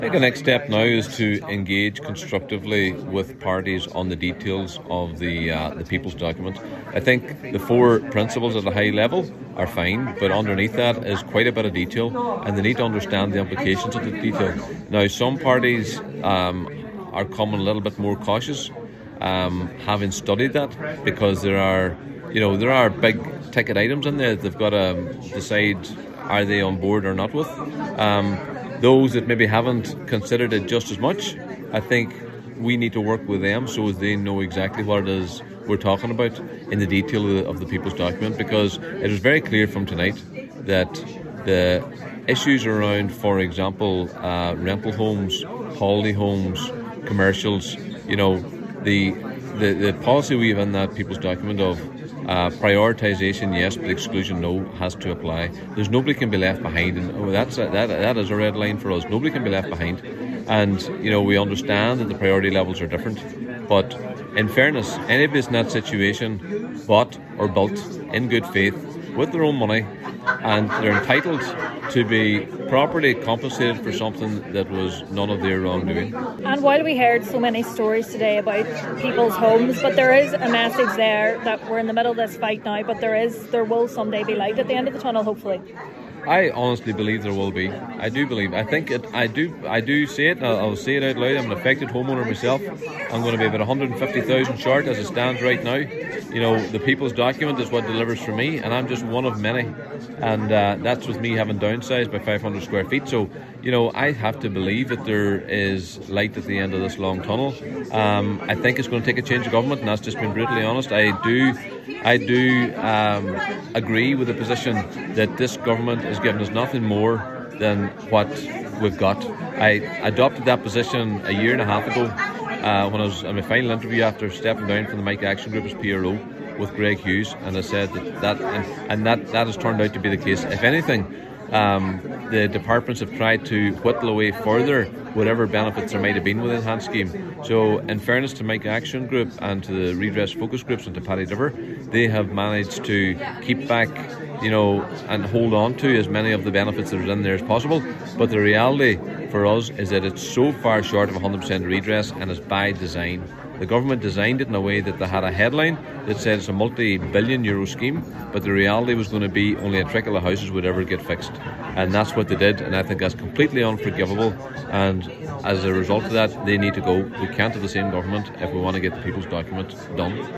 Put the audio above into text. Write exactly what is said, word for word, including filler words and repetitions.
I think the next step now is to engage constructively with parties on the details of the uh, the People's Document. I think the four principles at a high level are fine, but underneath that is quite a bit of detail, and they need to understand the implications of the detail. Now, some parties um, are coming a little bit more cautious, um, having studied that, because there are, you know, there are big ticket items in there that they've got to decide are they on board or not with. Um, Those that maybe haven't considered it just as much, I think we need to work with them so as they know exactly what it is we're talking about in the detail of the, of the People's Document, because it is very clear from tonight that the issues around, for example, uh, rental homes, holiday homes, commercials, you know, the, the, the policy we have in that People's Document of Uh, prioritisation, yes, but exclusion, no, has to apply. There's nobody can be left behind, and oh, that's a, that that is a red line for us. Nobody can be left behind, and you know we understand that the priority levels are different. But in fairness, anybody in that situation bought or built in good faith with their own money, and they're entitled to be properly compensated for something that was none of their wrongdoing. And while we heard so many stories today about people's homes, but there is a message there that we're in the middle of this fight now, but there is, there will someday be light at the end of the tunnel, hopefully. I honestly believe there will be. I do believe. I think it. I do. I do say it. I'll, I'll say it out loud. I'm an affected homeowner myself. I'm going to be about one hundred fifty thousand short as it stands right now. You know, the People's Document is what delivers for me, and I'm just one of many. And uh, that's with me having downsized by five hundred square feet. So, you know, I have to believe that there is light at the end of this long tunnel. Um, I think it's going to take a change of government, and that's just been brutally honest. I do. I do um, agree with the position that this government is giving us nothing more than what we've got. I adopted that position a year and a half ago uh, when I was in my final interview after stepping down from the Mike Action Group as P R O with Greg Hughes, and I said that, that and, and that, that has turned out to be the case. If anything, um, the departments have tried to whittle away further whatever benefits there might have been with the enhanced scheme. So in fairness to Mike Action Group and to the redress focus groups and to Paddy Diver, they have managed to keep back, you know, and hold on to as many of the benefits that are in there as possible. But the reality for us is that it's so far short of one hundred percent redress, and it's by design. The government designed it in a way that they had a headline that said it's a multi-billion euro scheme, but the reality was going to be only a trickle of houses would ever get fixed. And that's what they did, and I think that's completely unforgivable. And as a result of that, they need to go. We can't have the same government if we want to get the People's Document done.